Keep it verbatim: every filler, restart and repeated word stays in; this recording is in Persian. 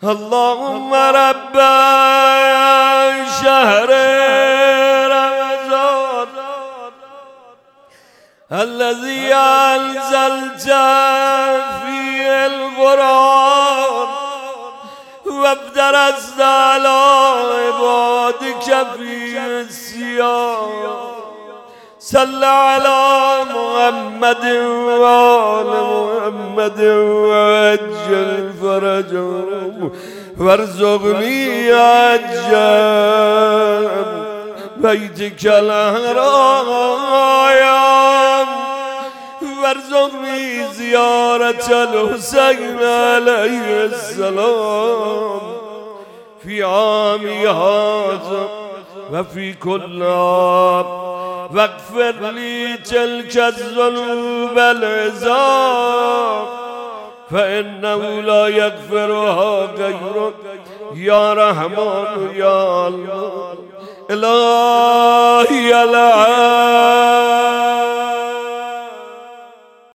اللهم رب شهر رمضان الذي أنزلت فيه القرآن وابترزت على عبادك فيه الصيام صل على محمد وآل محمد وعجل فرجهم وارزقني عجل بيتك الحرام وارزقني زيارة الحسين عليه السلام في عامي هذا وفي كل عام واغفر لي تلك الذنوب العظام فإنه لا يغفرها غيرك يا رحمن يا الله إلهي العالم